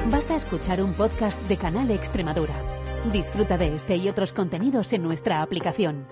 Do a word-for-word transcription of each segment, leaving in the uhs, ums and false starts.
Vas a escuchar un podcast de Canal Extremadura. Disfruta de este y otros contenidos en nuestra aplicación.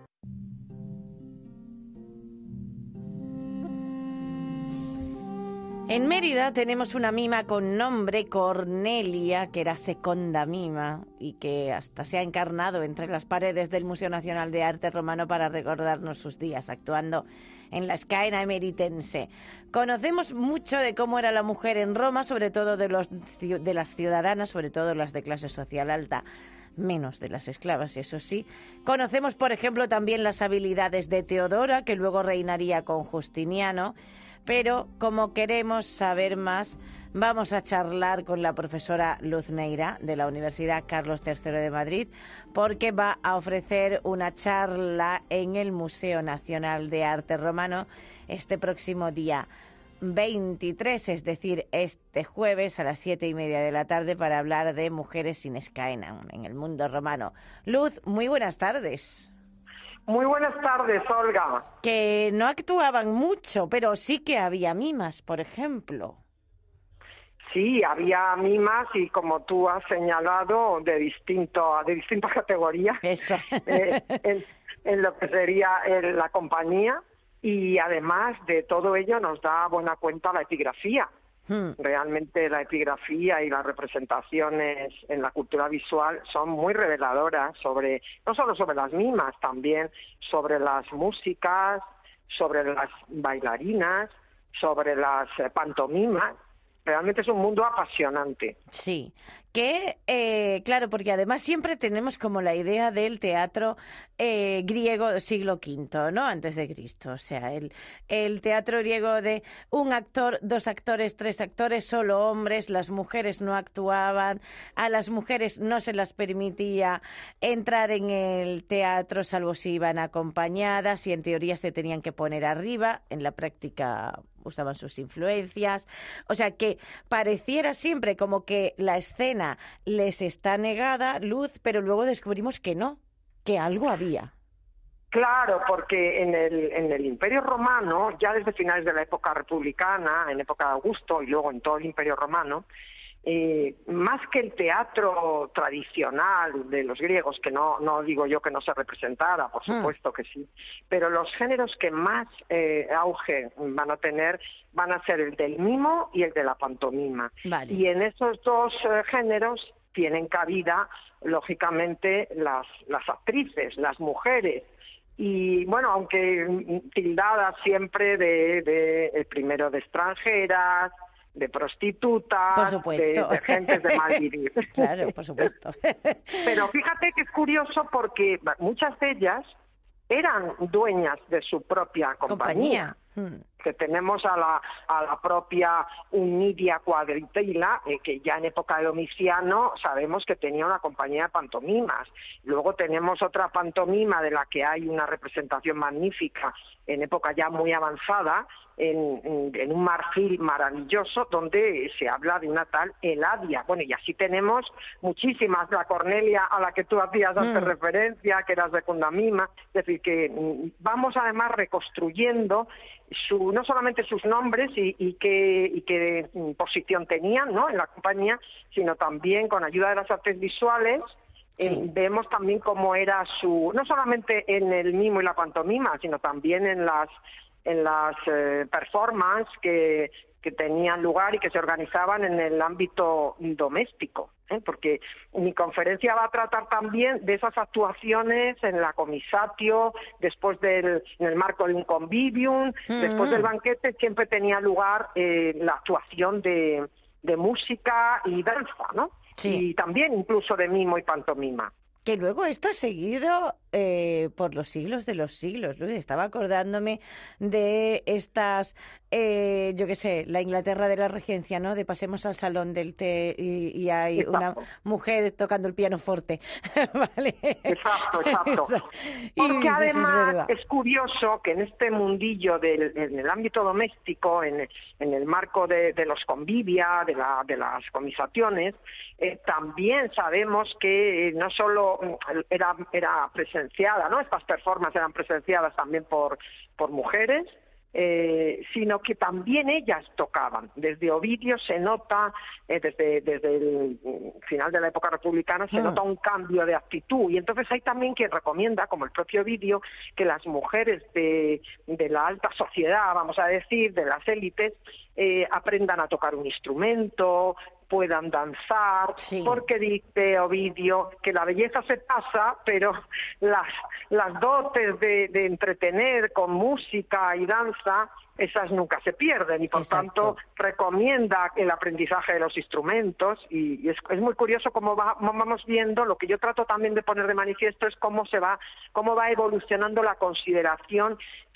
En Mérida tenemos una mima con nombre Cornelia, que era seconda mima y que hasta se ha encarnado entre las paredes del Museo Nacional de Arte Romano para recordarnos sus días, actuando en la Scaena emeritense. Conocemos mucho de cómo era la mujer en Roma, sobre todo de, los, de las ciudadanas, sobre todo las de clase social alta, menos de las esclavas, eso sí. Conocemos, por ejemplo, también las habilidades de Teodora, que luego reinaría con Justiniano. Pero como queremos saber más, vamos a charlar con la profesora Luz Neira de la Universidad Carlos tercero de Madrid, porque va a ofrecer una charla en el Museo Nacional de Arte Romano este próximo día veintitrés, es decir, este jueves a las siete y media de la tarde, para hablar de mujeres sin Scaena en el mundo romano. Luz, muy buenas tardes. Muy buenas tardes, Olga. Que no actuaban mucho, pero sí que había mimas, por ejemplo. Sí, había mimas y, como tú has señalado, de distinto, de distintas categorías. Eso. eh, en, en lo que sería el, la compañía, y además de todo ello nos da buena cuenta la epigrafía. Hmm. Realmente la epigrafía y las representaciones en la cultura visual son muy reveladoras sobre, no solo sobre las mimas, también sobre las músicas, sobre las bailarinas, sobre las pantomimas. Realmente es un mundo apasionante. Sí, que, eh, claro, porque además siempre tenemos como la idea del teatro eh, griego del siglo quinto, ¿no? Antes de Cristo. O sea, el, el teatro griego de un actor, dos actores, tres actores, solo hombres, las mujeres no actuaban, a las mujeres no se las permitía entrar en el teatro salvo si iban acompañadas, y en teoría se tenían que poner arriba, en la práctica usaban sus influencias. O sea, que pareciera siempre como que la escena les está negada, Luz, pero luego descubrimos que no, que algo había. Claro, porque en el, en el Imperio Romano, ya desde finales de la época republicana, en época de Augusto y luego en todo el Imperio Romano, Eh, más que el teatro tradicional de los griegos, que no, no digo yo que no se representara, por supuesto mm. que sí, pero los géneros que más eh, auge van a tener van a ser el del mimo y el de la pantomima. Vale. Y en esos dos eh, géneros tienen cabida, lógicamente, las, las actrices, las mujeres. Y bueno, aunque tildadas siempre de, de, de primero de extranjeras, de prostitutas, de, de gentes de mal vivir. Claro, por supuesto. Pero fíjate que es curioso porque muchas de ellas eran dueñas de su propia compañía. compañía. Hmm. Que tenemos a la, a la propia Unidia Quadritila, eh, que ya en época de Domiciano sabemos que tenía una compañía de pantomimas. Luego tenemos otra pantomima de la que hay una representación magnífica en época ya muy avanzada, en, en, en un marfil maravilloso, donde se habla de una tal Eladia. Bueno, y así tenemos muchísimas. La Cornelia a la que tú hacías antes mm. referencia, que era segunda mima. Es decir, que vamos además reconstruyendo su, no solamente sus nombres y, y, qué, y qué posición tenían, ¿no?, en la compañía, sino también con ayuda de las artes visuales. Sí. Eh, vemos también cómo era su, no solamente en el mimo y la pantomima, sino también en las en las eh, performances que, que tenían lugar y que se organizaban en el ámbito doméstico, ¿eh? Porque mi conferencia va a tratar también de esas actuaciones en la comisatio, después del, en el marco de un convivium, mm-hmm. después del banquete siempre tenía lugar eh, la actuación de, de música y danza, ¿no? Sí. Y también incluso de mimo y pantomima. Que luego esto ha seguido eh, por los siglos de los siglos. Luis, estaba acordándome de estas, eh, yo qué sé, la Inglaterra de la regencia, ¿no? De pasemos al salón del té y, y hay exacto. una mujer tocando el pianoforte. ¿Vale? Exacto, exacto. Porque además es, es curioso que en este mundillo del en el ámbito doméstico, en, en el marco de, de los convivia, de, la, de las comisaciones, eh, también sabemos que eh, no solo era, era presenciada, ¿no? Estas performances eran presenciadas también por, por mujeres, Eh, sino que también ellas tocaban. Desde Ovidio se nota, eh, desde, desde el final de la época republicana, se mm. nota un cambio de actitud. Y entonces hay también quien recomienda, como el propio Ovidio, que las mujeres de, de la alta sociedad, vamos a decir, de las élites, eh, aprendan a tocar un instrumento, puedan danzar, sí. porque dice Ovidio que la belleza se pasa, pero las, las dotes de, de entretener con música y danza, esas nunca se pierden, y por Exacto. tanto recomienda el aprendizaje de los instrumentos, y, y es, es muy curioso cómo va, vamos viendo. Lo que yo trato también de poner de manifiesto es cómo se va, cómo va evolucionando la consideración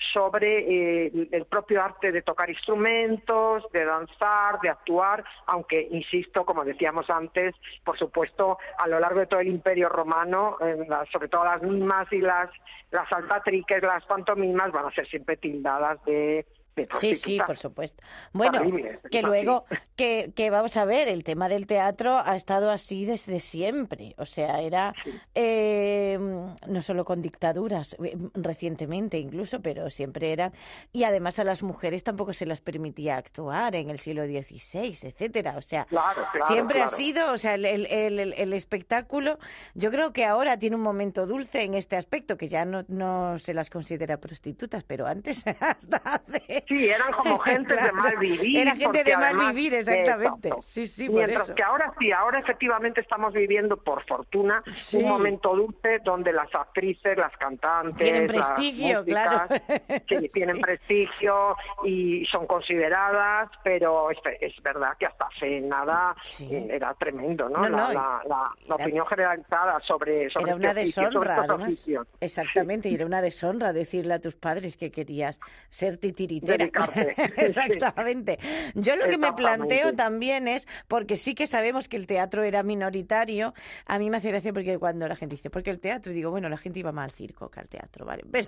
sobre eh, el propio arte de tocar instrumentos, de danzar, de actuar, aunque, insisto, como decíamos antes, por supuesto, a lo largo de todo el Imperio Romano, eh, la, sobre todo las mimas y las, las saltatriques, las pantomimas, van a ser siempre tildadas de Sí, sí, por supuesto. Bueno, terrible, que luego, que, que vamos a ver, el tema del teatro ha estado así desde siempre. O sea, era sí. eh, no solo con dictaduras, recientemente incluso, pero siempre eran. Y además a las mujeres tampoco se las permitía actuar en el siglo dieciséis, etcétera. O sea, claro, claro, siempre claro. ha sido, o sea, el, el, el, el espectáculo, yo creo que ahora tiene un momento dulce en este aspecto, que ya no, no se las considera prostitutas, pero antes hasta hace... Sí, eran como gente claro. de mal vivir. Era gente de mal además, vivir, exactamente. Exacto. Sí, sí, Mientras por eso. que ahora sí, ahora efectivamente estamos viviendo, por fortuna, sí. un momento dulce donde las actrices, las cantantes, tienen prestigio, las músicas, claro. sí, tienen sí. prestigio y son consideradas, pero es, es verdad que hasta hace nada sí. era tremendo, ¿no? no, no la, la, la, la era, opinión generalizada sobre, sobre era una este oficio, deshonra, sobre además. oficios. Exactamente, sí. y era una deshonra decirle a tus padres que querías ser titiritera. Dedicarte. Exactamente. Yo lo que me planteo también es, porque sí que sabemos que el teatro era minoritario, a mí me hace gracia porque cuando la gente dice, porque el teatro, digo, bueno, la gente iba más al circo que al teatro, ¿vale? Pero...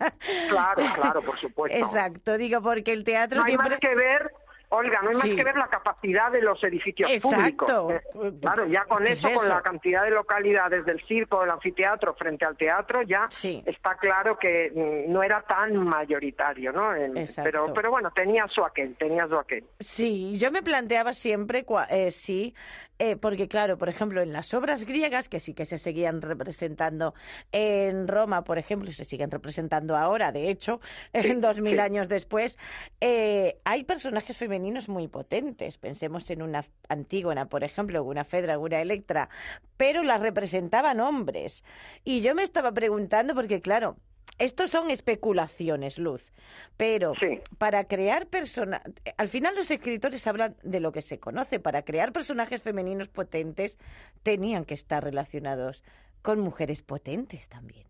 Claro, claro, por supuesto. Exacto, digo, porque el teatro no hay siempre... más que ver... Olga, no hay más sí. que ver la capacidad de los edificios Exacto. públicos. Claro, ya con eso, eso, con la cantidad de localidades del circo, del anfiteatro frente al teatro, ya sí. está claro que no era tan mayoritario, ¿no? Pero, pero bueno, tenía su aquel, tenía su aquel. Sí, yo me planteaba siempre, eh, sí, eh, porque claro, por ejemplo, en las obras griegas, que sí que se seguían representando en Roma, por ejemplo, y se siguen representando ahora, de hecho, sí, en dos mil sí. años después, eh, hay personajes femeninos muy potentes. Pensemos en una Antígona, por ejemplo, una Fedra, una Electra, pero las representaban hombres. Y yo me estaba preguntando, porque claro, estos son especulaciones, Luz, pero sí. para crear personajes, al final los escritores hablan de lo que se conoce, para crear personajes femeninos potentes tenían que estar relacionados con mujeres potentes también.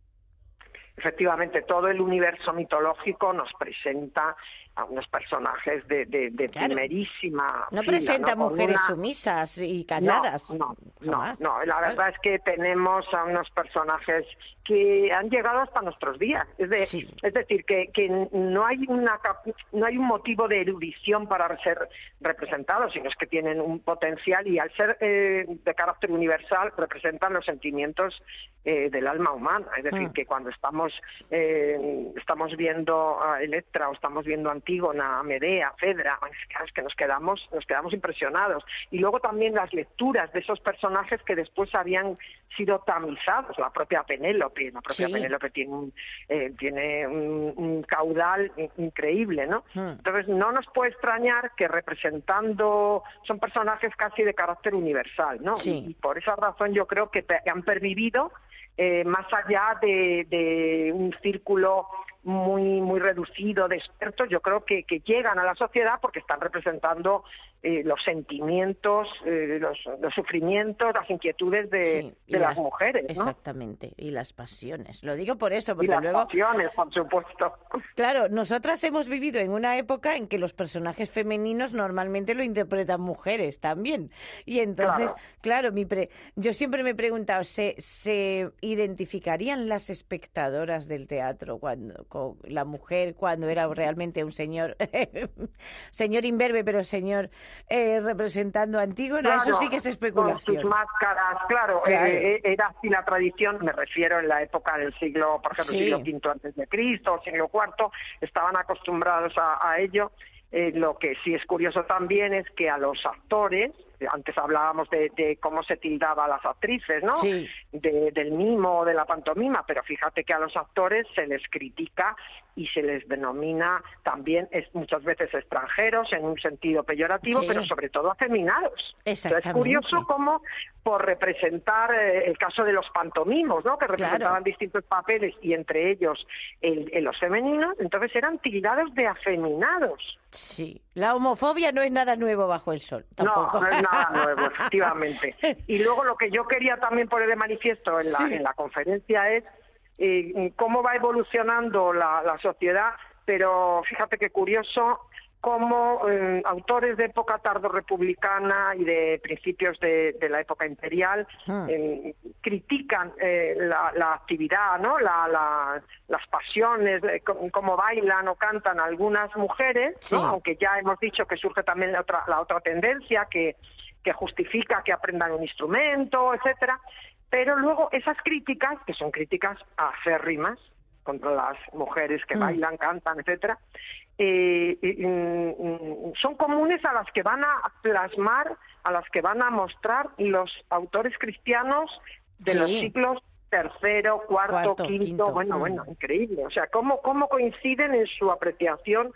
Efectivamente, todo el universo mitológico nos presenta a unos personajes de, de, de claro. primerísima No fila, presenta ¿no? mujeres una... sumisas y calladas. No, no, no, no, la verdad es que tenemos a unos personajes que han llegado hasta nuestros días. Es, de, sí. es decir, que, que no hay una no hay un motivo de erudición para ser representados, sino es que tienen un potencial y al ser eh, de carácter universal representan los sentimientos eh, del alma humana. Es decir, mm. que cuando estamos eh, estamos viendo a Electra o estamos viendo a Antígona, a Medea, Fedra, es que nos quedamos, nos quedamos impresionados. Y luego también las lecturas de esos personajes que después habían sido tamizados, la propia Penélope, la propia sí. Penélope tiene un, eh, tiene un, un caudal increíble, ¿no? Hmm. Entonces no nos puede extrañar que representando, son personajes casi de carácter universal, ¿no? Sí. Y, y por esa razón yo creo que han pervivido eh, más allá de, de un círculo muy muy reducido de expertos, yo creo que, que llegan a la sociedad porque están representando eh, los sentimientos, eh, los, los sufrimientos, las inquietudes de, sí, de las, las mujeres, ¿no? Exactamente, y las pasiones. Lo digo por eso, porque y las luego... pasiones, por supuesto. Claro, nosotras hemos vivido en una época en que los personajes femeninos normalmente lo interpretan mujeres también. Y entonces, claro, claro mi pre... yo siempre me he preguntado, ¿se, ¿se identificarían las espectadoras del teatro cuando con la mujer cuando era realmente un señor, señor imberbe, pero señor eh, representando a Antígona, claro, eso sí que es especulación. Con sus máscaras, claro, claro. Eh, era así la tradición, me refiero en la época del siglo, por ejemplo, sí. siglo quinto antes de Cristo, siglo cuarto, estaban acostumbrados a, a ello. Eh, lo que sí es curioso también es que a los actores, antes hablábamos de, de cómo se tildaba a las actrices, ¿no? Sí. De, del mimo o de la pantomima, pero fíjate que a los actores se les critica y se les denomina también es, muchas veces extranjeros en un sentido peyorativo, sí. pero sobre todo afeminados. Exactamente. O sea, es curioso cómo por representar eh, el caso de los pantomimos, ¿no? Que representaban claro. distintos papeles y entre ellos el, el, los femeninos, entonces eran tildados de afeminados. Sí, la homofobia no es nada nuevo bajo el sol. Tampoco. No, no es nada nuevo, efectivamente. Y luego lo que yo quería también poner de manifiesto en la, sí. en la conferencia es eh, cómo va evolucionando la, la sociedad, pero fíjate qué curioso cómo eh, autores de época tardorrepublicana y de principios de, de la época imperial hmm. eh, critican eh, la, la actividad, ¿no? La, la, las pasiones, eh, cómo bailan o cantan algunas mujeres, sí. ¿no? Aunque ya hemos dicho que surge también la otra, la otra tendencia que, que justifica que aprendan un instrumento, etcétera. Pero luego esas críticas, que son críticas acérrimas contra las mujeres que mm. bailan, cantan, etcétera, eh, eh, son comunes a las que van a plasmar, a las que van a mostrar los autores cristianos de sí. los siglos tercero, cuarto, cuarto quinto, quinto, bueno, mm. bueno, increíble. O sea, cómo, cómo coinciden en su apreciación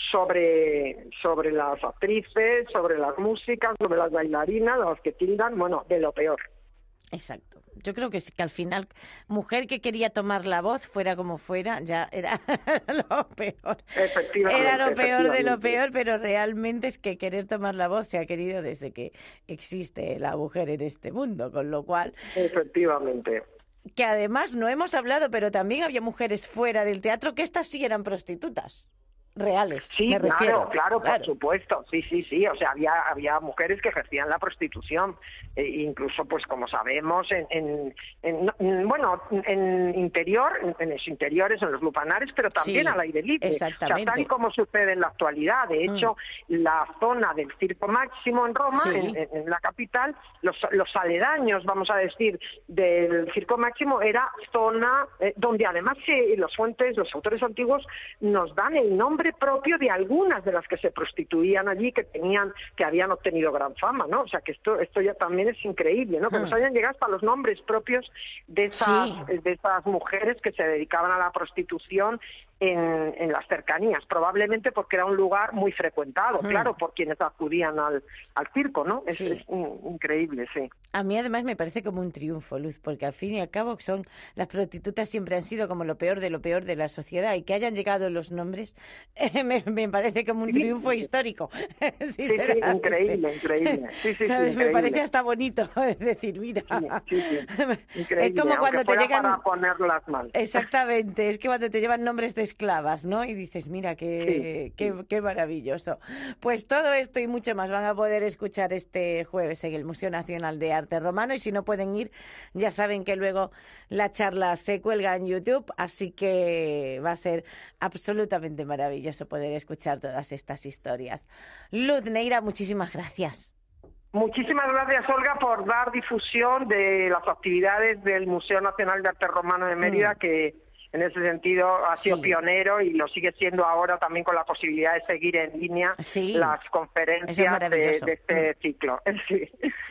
sobre, sobre las actrices, sobre las músicas, sobre las bailarinas, las que tildan, bueno, de lo peor. Exacto. Yo creo que, que al final, mujer que quería tomar la voz, fuera como fuera, ya era lo peor. Efectivamente. Era lo peor de lo peor, pero realmente es que querer tomar la voz se ha querido desde que existe la mujer en este mundo, con lo cual... Efectivamente. Que además no hemos hablado, pero también había mujeres fuera del teatro que estas sí eran prostitutas. Reales, sí, me claro, refiero. claro, claro, por supuesto, sí, sí, sí, o sea, había había mujeres que ejercían la prostitución, eh, incluso, pues, como sabemos, en, en, en bueno, en interior, en, en los interiores, en los lupanares, pero también sí, al aire libre, exactamente. o sea, tal y como sucede en la actualidad. De hecho, mm. la zona del Circo Máximo en Roma, sí. en, en la capital, los, los aledaños, vamos a decir, del Circo Máximo era zona eh, donde además eh, los fuentes, los autores antiguos nos dan el nombre propio de algunas de las que se prostituían allí, que tenían, que habían obtenido gran fama, ¿no? O sea, que esto esto ya también es increíble, ¿no? Que mm. nos hayan llegado hasta los nombres propios de esas, sí. de esas mujeres que se dedicaban a la prostitución en, en las cercanías, probablemente porque era un lugar muy frecuentado, mm. claro, por quienes acudían al, al circo, ¿no? Es, sí. es un, increíble, sí. A mí además me parece como un triunfo, Luz, porque al fin y al cabo son las prostitutas siempre han sido como lo peor de lo peor de la sociedad, y que hayan llegado los nombres eh, me, me parece como un triunfo sí. histórico. Sí, sí, increíble, increíble. Sí, sí, ¿sabes? Sí, increíble. Me parece hasta bonito decir, mira. Sí, sí, sí. Increíble, es como cuando te llegan para ponerlas mal. Exactamente, es que cuando te llevan nombres de esclavas, ¿no? Y dices, mira, qué, sí, qué, sí. qué maravilloso. Pues todo esto y mucho más van a poder escuchar este jueves en el Museo Nacional de Arte Romano, y si no pueden ir, ya saben que luego la charla se cuelga en YouTube, así que va a ser absolutamente maravilloso poder escuchar todas estas historias. Luz Neira, muchísimas gracias. Muchísimas gracias, Olga, por dar difusión de las actividades del Museo Nacional de Arte Romano de Mérida, mm. que en ese sentido ha sido sí. pionero y lo sigue siendo ahora también con la posibilidad de seguir en línea sí. las conferencias de, de este mm. ciclo. Sí.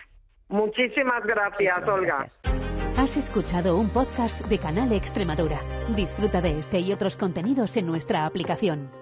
Muchísimas gracias, Muchísimas Olga. Gracias. Has escuchado un podcast de Canal Extremadura. Disfruta de este y otros contenidos en nuestra aplicación.